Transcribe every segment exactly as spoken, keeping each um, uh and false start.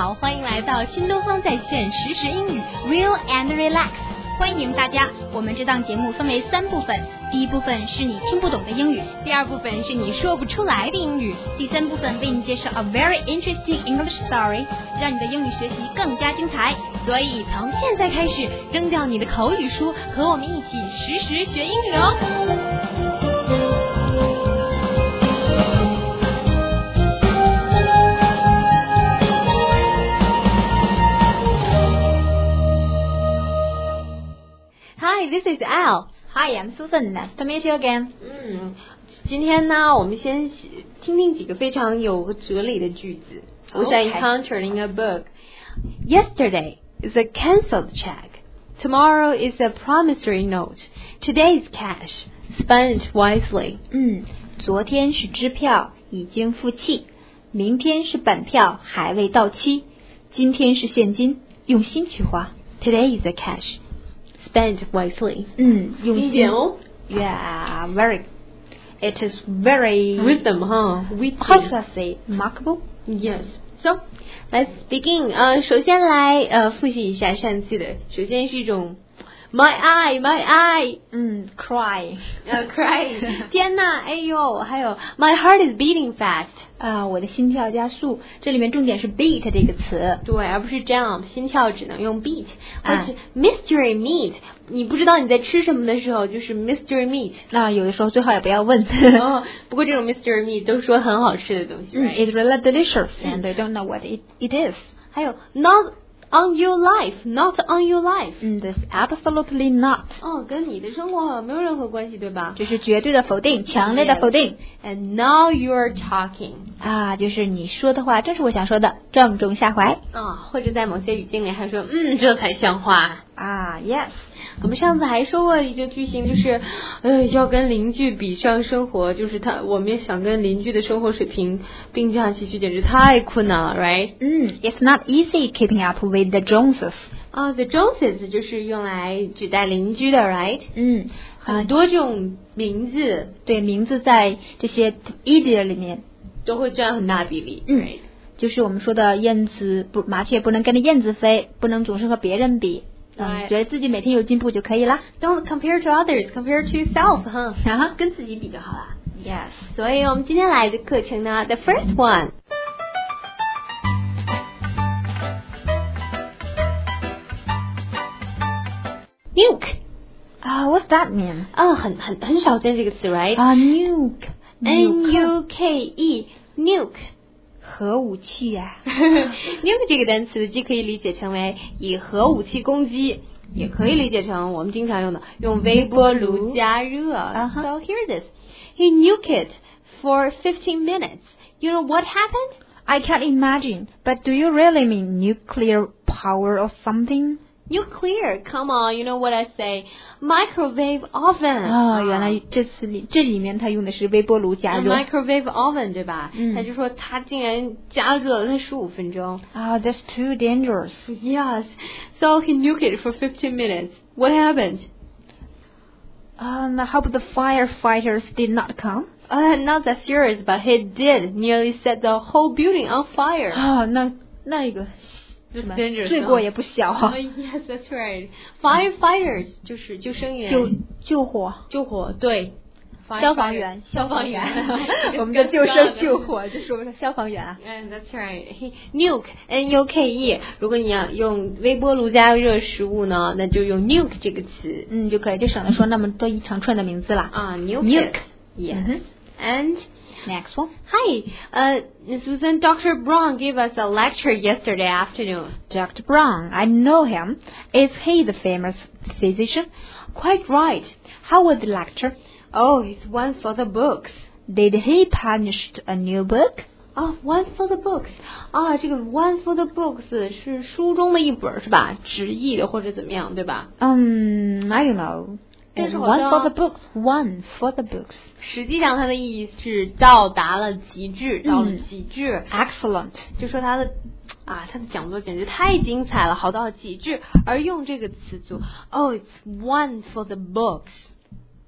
好，欢迎来到新东方在线实时英语 Real and Relax， 欢迎大家。我们这档节目分为三部分，第一部分是你听不懂的英语，第二部分是你说不出来的英语，第三部分为你介绍 a very interesting English story， 让你的英语学习更加精彩。所以从现在开始，扔掉你的口语书，和我们一起实时学英语哦。Hi, this is Al. Hi, I'm Susan. Nice to meet you again. 嗯，今天呢，我们先听听几个非常有哲理的句子。Which I encountered in a book. Yesterday is a cancelled check. Tomorrow is a promissory note. Today is cash. Spend it wisely. 嗯，昨天是支票，已经付气；明天是本票，还未到期；今天是现金，用心去花。 Today is a cash.Spend wisely. 嗯，用心哦。 Yeah, very. It is very wisdom, huh? How should I say? Remarkable. Yes. So, let's begin. 呃，首先来呃复习一下上次的。首先是一种 my eye, my eye. 嗯 ，cry. 呃 cry. 天哪，哎呦，还有 my heart is beating fast. 啊，我的心跳加速。这里面重点是 beat 这个词， 对，而不是 jump。心跳只能用 beat，或者是 mystery meat。你不知道你在吃什么的时候，就是 mystery meat。 那有的时候最好也不要问。 哦，不过这种 mystery meat 都说很好吃的东西。 嗯 ，It's really delicious and they don't know what it it is。 还有 not on your life, not on your life。 嗯 ，This absolutely not。 哦，跟你的生活没有任何关系，对吧？ 这是绝对的否定，强烈的否定。 And now you're talking。 啊，就是你说的话，正是我想说的，正中下怀。 啊，或者在某些语境里还说，嗯，这才像话。 啊 ，Yes。 我们上次还说过一个句型，就是，呃，要跟邻居比上生活，就是他，我们也想跟邻居的生活水平并驾齐驱，简直太困难了 ，right？ 嗯 ，It's not easy keeping up with the Joneses。 啊、uh, ，the Joneses 就是用来指代邻居的 ，right？ 嗯， 很多这种名字， 对，名字在这些 idiom 里面都会占很大比例。 嗯，就是我们说的燕子不麻雀不能跟着燕子飞，不能总是和别人比。嗯，觉得自己每天有进步就可以了。 Don't compare to others, compare to yourself， 哈、huh? 啊，跟自己比就好了。 Yes， 所以我们今天来的课程呢 ，the first one， nuke， 啊、uh, ，What's that mean？ 啊，很很很少见这个词 ，right？ 啊、uh,，nuke，N U K E，nuke。 核武器啊 nuke 这个单词既可以理解成为以核武器攻击，也可以理解成我们经常用的用微波炉加热。 Uh-huh. So hear this. He nuked it for fifteen minutes. You know what happened? I can't imagine. But do you really mean nuclear power or something? Nuclear, come on, you know what I say? Microwave oven. 啊、哦，原来这次里这里面他用的是微波炉加热。 Microwave oven 对吧？ 嗯， 他就说他竟然加热了它十五分钟。 啊、oh, that's too dangerous. Yes, so he nuked it for fifteen minutes. What happened? Um, I hope the firefighters did not come. Uh, not that serious, but he did nearly set the whole building on fire. 啊、oh, ，那那个。罪过也不小哈、啊。 Yes, that's right. Firefighters 就是救生员， 救救火， 救火对。 消防员， 消防员， 我们的救生救火就说消防员啊。 嗯、mm, ，That's right. Nuke, N U K E. 如果你要用微波炉加热食物呢，那就用 nuke 这个词， 嗯，就可以，就省得说那么多一长串的名字了啊。Nuke, nuke. Yes. Mm-hmm. And next one. Hi, uh, Susan. Doctor Brown gave us a lecture yesterday afternoon. Doctor Brown, I know him. Is he the famous physician? Quite right. How was the lecture? Oh, it's one for the books. Did he publish a new book? Oh, one for the books. 啊，这个 one for the books 是书中的一本是吧？直译的或者怎么样，对吧？ 嗯、um, I don't know. One for the books, one for the books. 实际上它的意义是到达了极致，到了极致。 Excellent. 就说它的啊，他的讲座简直太精彩了，好到了极致。而用这个词组 ，Oh, it's one for the books.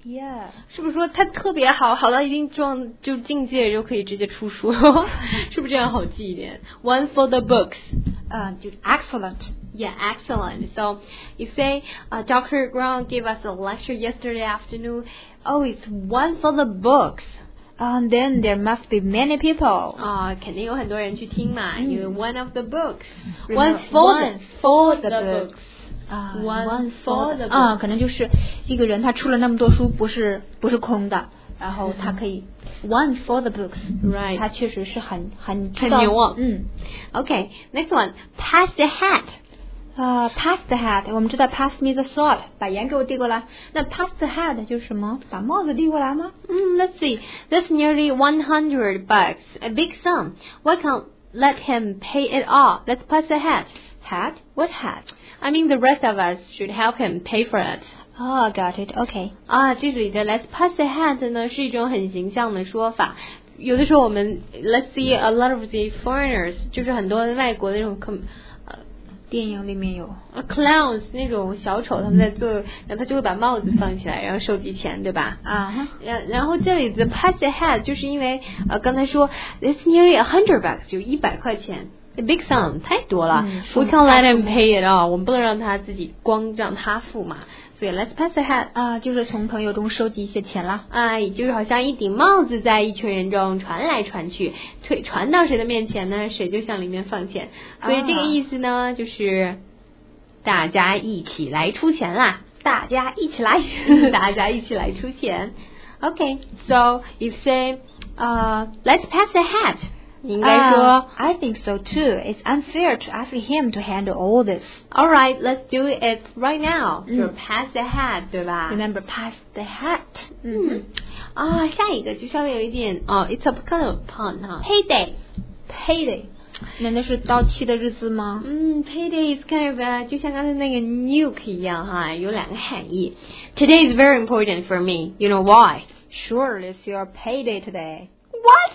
Yeah， 是不是说它特别好，好到一定状就境界就可以直接出书？是不是这样好记一点 ？One for the books， 啊、uh, 就是 excellent。 Yeah, excellent. So you say uh, Doctor Brown gave us a lecture yesterday afternoon. Oh, it's one for the books. And then there must be many people. 啊、uh, 肯定有很多人去听嘛，嗯、因为 one of the books, one for one for the, the books. books. 啊、 uh, one, one for the books. 啊，可能就是一个人他出了那么多书，不是不是空的，然后他可以、嗯、one for the books. Right. 他确实是很很很牛啊。 嗯。 Okay, next one. Pass the hat. 啊、uh, ，pass the hat， 我们知道 pass me the salt， 把盐给我递过来。那 pass the hat 就是什么？把帽子递过来吗？ 嗯 ，Let's see. That's nearly one hundred bucks, a big sum. Why can't let him pay it all? Let's pass the hat. Hat? What hat? I mean, the rest of us should help him pay for it. Oh, got it. Okay. 啊，这里的 let's pass the hat 呢是一种很形象的说法。有的时候我们 let's see a lot of the foreigners， 就是很多外国的那种电影里面有 clowns 那种小丑，他们在做，然后他就会把帽子放起来，然后收集钱，对吧？ 啊、 uh-huh. 然然后这里的 pass the hat 就是因为呃刚才说 it's nearly a hundred bucks 就一百块钱 ，a big sum 太多了、嗯、，we can't let him pay it all， 我们不能让他自己光让他付嘛。所以 let's pass the hat 啊，就是从朋友中收集一些钱啦。 啊，也就是好像一顶帽子在一群人中传来传去，推传到谁的面前呢，谁就向里面放钱。所以这个意思呢，啊、就是大家一起来出钱啦， 大家一起来， 大家一起来出钱。Okay, so you say, uh, let's pass the hat. 你应该说、uh, I think so too. It's unfair to ask him to handle all this. All right, let's do it right now. 就是 pass the hat， 对吧 ？Remember, pass the hat. 嗯啊，下一个就稍微有一点哦 ，it's a kind of pun 哈 ，payday, payday， 难道是到期的日子吗？ 嗯 ，payday is kind of a, 就像刚才那个 nuke 一样哈，有两个含义。Today is very important for me. You know why? Surely it's your payday today. What?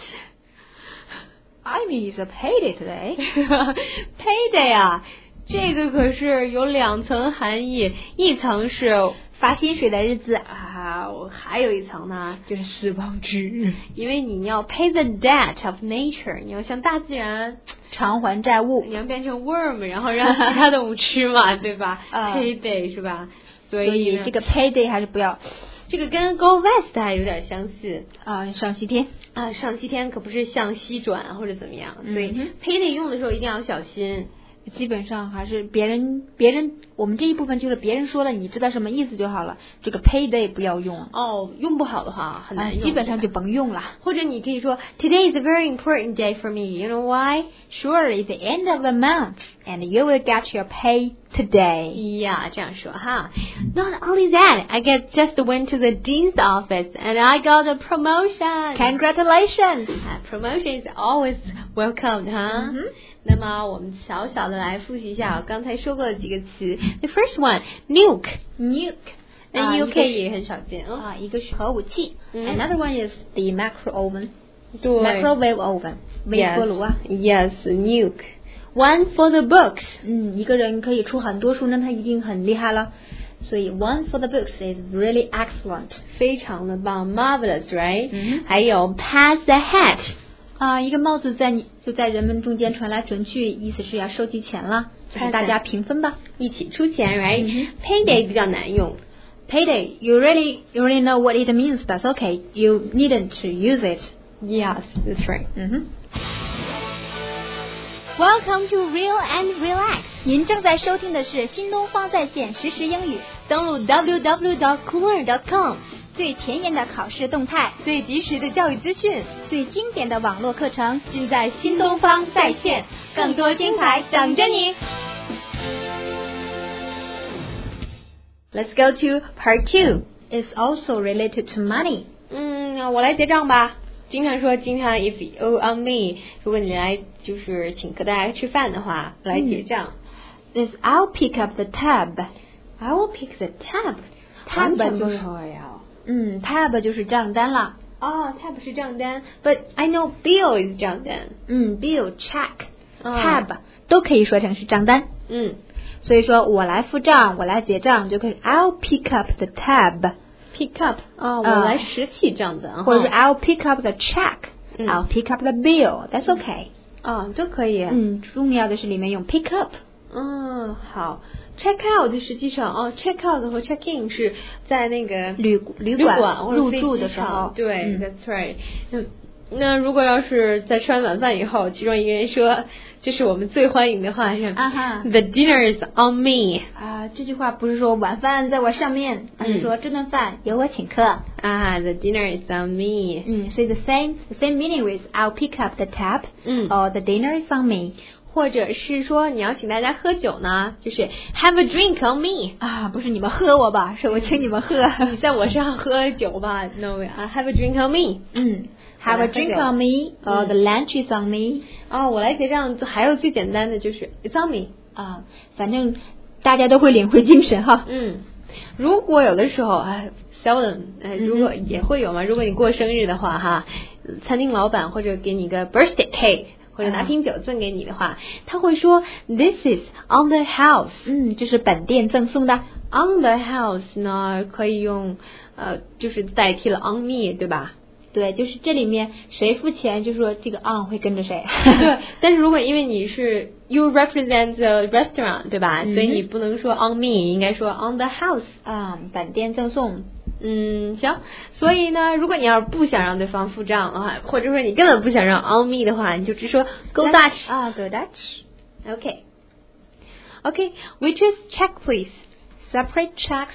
I mean, it's a payday today. Payday 啊，这个可是有两层含义，一层是发薪水的日子啊，还有一层呢， 就是死亡之日， 因为你要 pay the debt of nature， 你要向大自然偿还债务， 你要变成 worm， 然后让其他动物吃嘛，对吧、 uh, ？Payday 是吧？所以, 所以这个 payday 还是不要。 这个跟 go west 还有点相似啊，上西天啊，上西天可不是向西转或者怎么样， 嗯、 所以 payday 用的时候一定要小心。 基本上还是别人别人我们这一部分就是别人说了，你知道什么意思就好了。这个 payday 不要用哦，用不好的话很难用、 啊，基本上就甭用了。 或者你可以说 Today is a very important day for me. You know why? Sure, it's the end of the month, and you will get your pay today. Yeah, 这样说哈。Not only that, I get just went to the dean's office and I got a promotion. Congratulations! Uh, promotion is always welcomed, 哈、 嗯。 那么我们小小的来复习一下我刚才说过的几个词。The first one, nuke, nuke. 那 U K 也很少见啊，一个是核武器、 嗯、 ，Another one is the micro oven. 对 ，microwave oven. 微波炉啊。 Yes, nuke. One for the books. 嗯，一个人可以出很多书，那他一定很厉害了。所以 one for the books is really excellent. 非常的棒 ，marvelous, right? 嗯， 还有 pass the hat. 啊，一个帽子在你就在人们中间传来传去，意思是要收集钱了，就是大家平分吧， 一起出钱 ，right？、 嗯、 Payday 比较难用 ，Payday you really you really know what it means. That's okay. You needn't to use it. Yes, that's right. 嗯哼。 Welcome to Real and Relax. 您正在收听的是新东方在线实时英语。 登录 w w w dot cooler dot com， 最前沿的考试动态， 最及时的教育资讯， 最经典的网络课程， 尽在新东方在线，更多精彩等着你。Let's go to part two. It's also related to money. 嗯，我来结账吧。经常说，经常 if you owe on me， 如果你来就是请客大家吃饭的话，来结账。 Is I'll pick up the tab. I will pick the tab. Tab 就是嗯 ，tab 就是账单了。 哦 ，tab 是账单 ，but I know bill is 账单。 嗯 ，bill check、tab、 哦、 都可以说成是账单。 嗯， 所以说我来付账，我来结账就可以。I'll pick up the tab. pick up 啊，我来拾起这样子， 或者是 I'll pick up the check、嗯、I'll pick up the bill，that's okay。 啊，都可以。 嗯，重要的是里面用 pick up。 嗯，好。check out 实际上哦 check out 和 check in 是在那个旅旅馆入住的时候。 对、 嗯、 ，that's right。嗯，那如果要是在吃完晚饭以后，其中一个人说这是我们最欢迎的话是、 啊、哈 The dinner is on me。 啊，这句话不是说晚饭在我上面，而是说这顿饭由我请客。 啊 ，The dinner is on me。 嗯，所以 the same the same meaning with I'll pick up the tab。 嗯 or the dinner is on me。 或者是说你要请大家喝酒呢，就是 have a drink on me 啊，不是你们喝我吧，是我请你们喝。 你在我身上喝酒吧 ？No way， 啊 have a drink on me。 嗯 ，have a drink on me，or、嗯、the lunch is on me。 哦，我来结账，还有最简单的就是 it's on me 啊，反正大家都会领会精神哈。 嗯，如果有的时候哎 seldom 哎，如果也会有嘛，如果你过生日的话哈，餐厅老板或者给你个 birthday cake。或者拿瓶酒赠给你的话，他会说 This is on the house。 嗯，这是本店赠送的。 On the house 呢，可以用呃，就是代替了 on me， 对吧？ 对，就是这里面谁付钱，就说这个 on 会跟着谁。 对，但是如果因为你是 you represent the restaurant， 对吧？嗯、所以你不能说 on me， 应该说 on the house。 啊、嗯，本店赠送。 嗯，行。所以呢，如果你要是不想让对方付账的话，或者说你根本不想让 on me 的话，你就直说 go Dutch 啊 ，go Dutch。OK。 OK， waitress check please. Separate checks?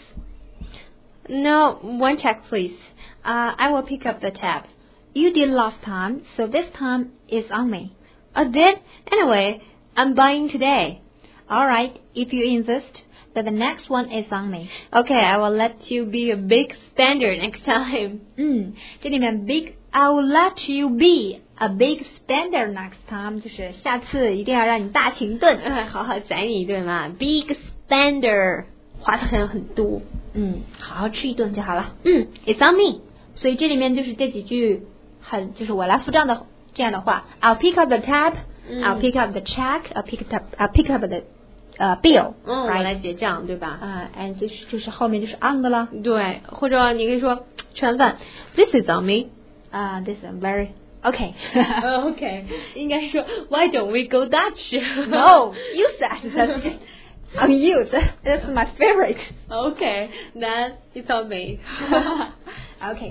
No, one check please. Uh, I will pick up the tab. You did last time, so this time is on me. I did? Anyway, I'm buying today. All right, if you insist, but the next one is on me. Okay, I will let you be a big spender next time. 嗯，这里面 big, I will let you be a big spender next time， 就是下次一定要让你大请一顿， 好好宰你一顿嘛。Big spender， 花的很很多。 嗯，好好吃一顿就好了。 嗯 ，It's on me。 所以这里面就是这几句很就是我来付账的这样的话 ，I'll pick up the tab,、嗯、I'll pick up the check, I'll pick up, I'll pick up the 呃、uh, bill， 嗯， right? 我来结账，对吧？ 啊，哎、uh, ，就是就是后面就是 on 的了。 对，或者你可以说吃完饭 ，This is on me。 啊、uh, ，This is very okay 。 okay， 应该是说 Why don't we go Dutch? No, you said that's just on you. That's my favorite. Okay, then it's on me. Okay.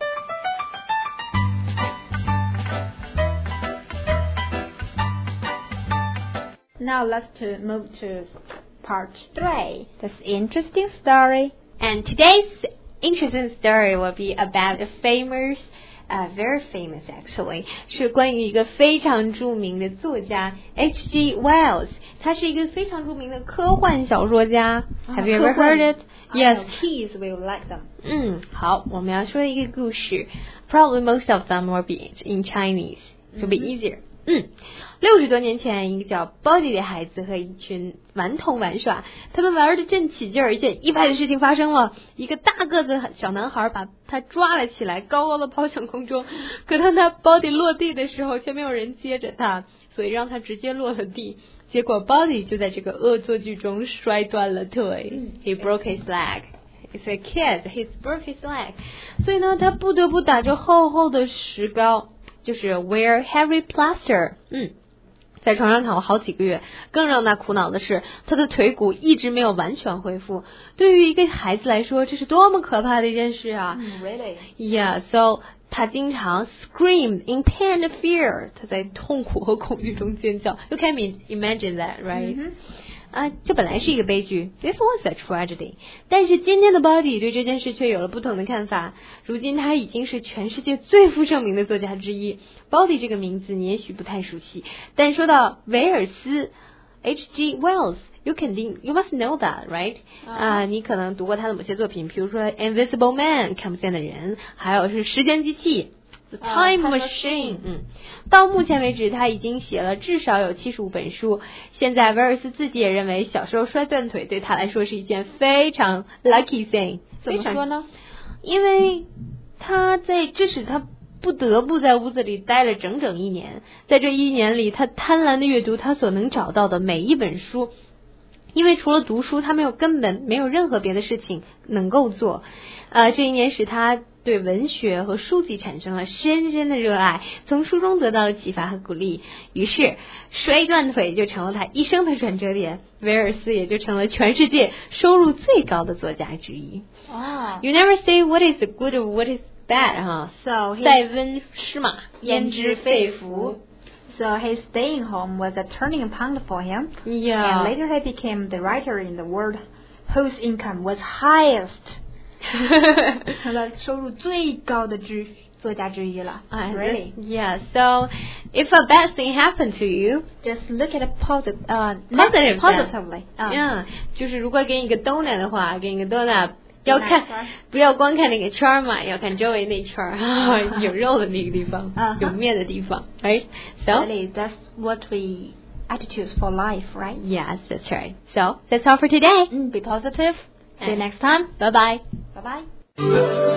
Now let's to move to part three. This interesting story. And today's interesting story will be about a famous, uh, very famous actually, 是关于一个非常著名的作家 H G Wells. 他是一个非常著名的科幻小说家。 Oh, Have you ever heard it? Yes. Kids will like them. 嗯，好，我们要说一个故事。Probably most of them will be in Chinese, to be easier. 嗯，六十多年前，一个叫 Body 的孩子和一群顽童玩耍，他们玩的正起劲儿，一件意外的事情发生了，一个大个子小男孩把他抓了起来，高高的抛向空中。可当他 Body 落地的时候，却没有人接着他，所以让他直接落了地。结果 Body 就在这个恶作剧中摔断了腿。He broke his leg. It's a kid. He broke his leg. 所以呢，他不得不打着厚厚的石膏。就是 wear heavy plaster， 嗯，在床上躺了好几个月。更让他苦恼的是，他的腿骨一直没有完全恢复。对于一个孩子来说，这是多么可怕的一件事啊、 mm, Really? Yeah, so 他经常 scream in pain and fear， 他在痛苦和恐惧中尖叫。You can imagine that, right? Mm-hmm. 啊，这本来是一个悲剧 ，This was a tragedy。但是今天的 Body 对这件事却有了不同的看法。如今他已经是全世界最负盛名的作家之一。Body 这个名字你也许不太熟悉，但说到维尔斯 H G Wells，you 肯定 you must know that, right？ 啊、uh, ，你可能读过他的某些作品，比如说 Invisible Man 看不见的人，还有是时间机器。The Time Machine， 嗯，到目前为止，他已经写了至少有七十五本书。现在，威尔斯自己也认为，小时候摔断腿对他来说是一件非常 lucky thing。 怎么说呢？ 因为他在这使他不得不在屋子里待了整整一年。在这一年里，他贪婪的阅读他所能找到的每一本书。 因为除了读书，他没有根本没有任何别的事情能够做。呃，这一年使他对文学和书籍产生了深深的热爱，从书中得到了启发和鼓励，于是摔断腿就成了他一生的转折点，威尔斯也就成了全世界收入最高的作家之一。 哦 You never say what is good or what is bad 哈 So he- 塞温施马焉知肺腑 So his staying home was a turning point for him. Yeah. And later he became the writer in the world whose income was highest. 成了收入最高的之作家之一了。Really? Yeah. So if a bad thing happened to you, Just look at it posit- uh, Positive positively. 啊 yeah，就是如果给你个 donut 的话，给你个 donut，要看 donut圈儿不要光看那个圈儿嘛，要看周围那圈儿，有肉的那个地方， 啊有面的地方，right? So Really, that's what we attitudes for life, right? yes, that's right. So that's all for today. Mm, be positive. See you And- next time. Bye bye. Bye bye.